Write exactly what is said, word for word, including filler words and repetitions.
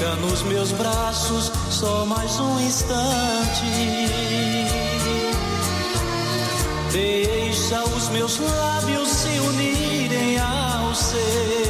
Fica nos meus braços só mais um instante. Deixa os meus lábios se unirem ao seu.